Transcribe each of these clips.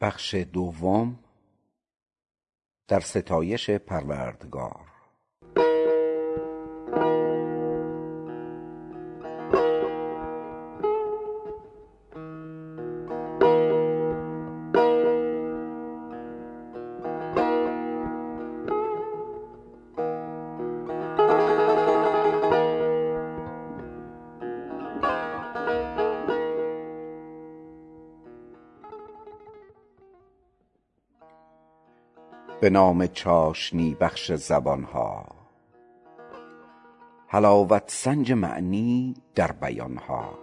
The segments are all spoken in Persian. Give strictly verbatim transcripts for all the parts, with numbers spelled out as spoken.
بخش دوم در ستایش پروردگار. به نام چاشنی بخش زبانها، حلاوت سنج معنی در بیانها،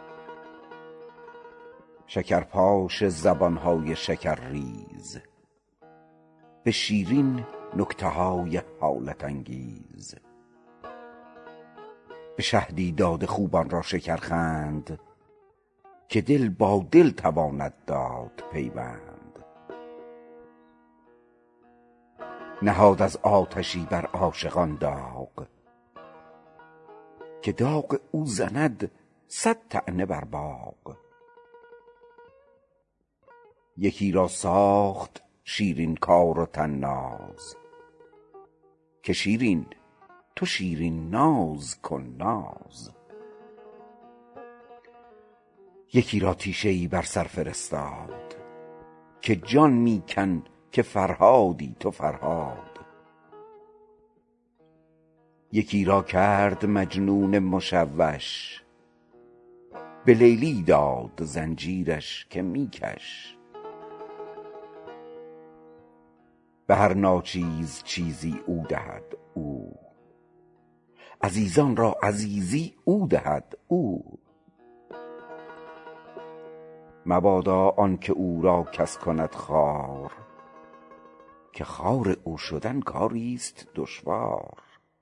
شکرپاش زبانهای شکرریز، به شیرین نکته های حالت انگیز. به شهدی داده خوبان را شکرخند، که دل با دل تواند داد پیوند. نهاد از آتشی بر عاشقان داغ، که داغ او زند صد طعنه بر باغ. یکی را ساخت شیرین کار و طناز، که شیرین تو شیرین ناز کن ناز. یکی را تیشه ای بر سر فرستاد، که جان می کن که فرهادی تو فرهاد. یکی را کرد مجنون مشوش، به لیلی داد زنجیرش که می کش. به هر ناچیز چیزی او دهد او، عزیزان را عزیزی او دهد او. مبادا آن که او را کس کند خوار، که خوار او شدن کاریست دشوار.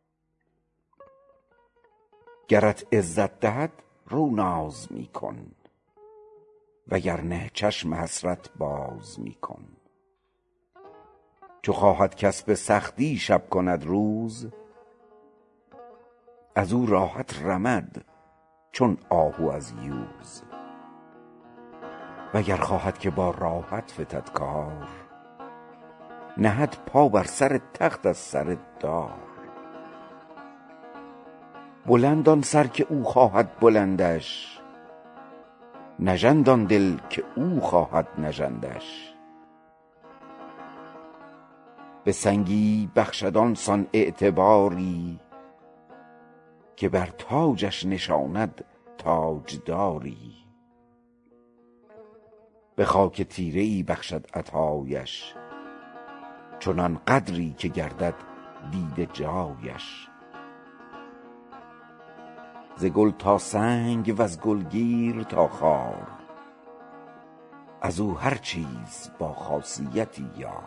گرت عزت دهد رو ناز می کن، وگرنه چشم حسرت باز می کن. چو خواهد کس به سختی شب کند روز، از او راحت رمد چون آهو از یوز. وگر خواهد که با راحت فتد کار، نهد پا بر سر تخت از سر دار. بلند آن سر که او خواهد بلندش، نژند آن دل که او خواهد نژندش. به سنگی بخشد آن سان اعتباری، که بر تاجش نشاند تاجداری. به خاک تیره ای بخشد عطایش، چنان قدری که گردد دیده جایش. ز گل تا سنگ وز گلگیر تا خار، از او هر چیز با خاصیتی یار.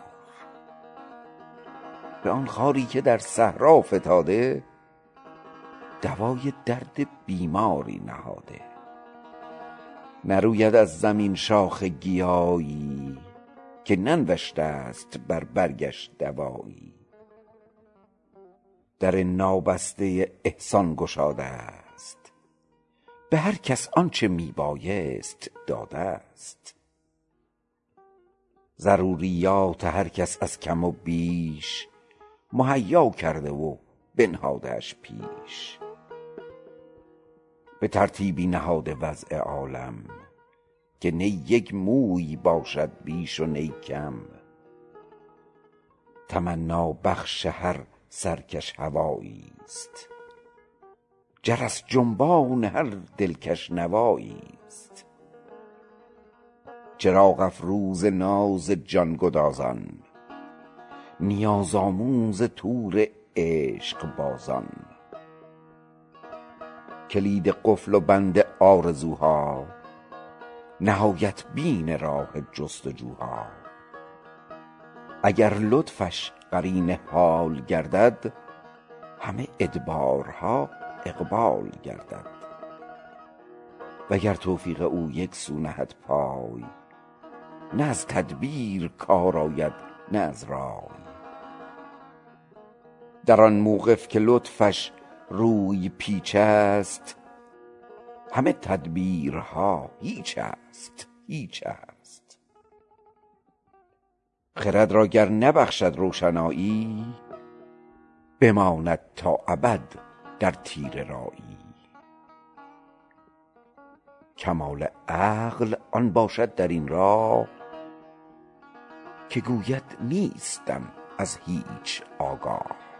به آن خاری که در صحرا فتاده، دوای درد بیماری نهاده. نروید از زمین شاخ گیایی، که ننوشته است بر برگش دوایی. در نابسته احسان گشاده است، به هر کس آنچه می بایست داده است. ضروریات هر کس از کم و بیش، مهیا کرده و بنهادش پیش. به ترتیبی نهاده وضع عالم، که نه یک موی باشد بیش و نی کم. تمنا بخش هر سرکش هوایی است، جرس جنبان هر دلکش نوایی است. چراغ افروز ناز جان گدازان، نیاز آموز طور عشق بازان. کلید قفل و بند آرزوها، نهایت بین راه جستجوها. اگر لطفش قرین حال گردد، همه ادبارها اقبال گردد. وگر توفیق او یک سو نهد پای، نه از تدبیر کار آید نه از رای. در آن موقف که لطفش روی پیچ است، همه تدبیرها هیچ است هیچ است. خرد را گر نبخشد روشنایی، بماند تا ابد در تیره رایی. کمال عقل آن باشد در این راه، که گوید نیستم از هیچ آگاه.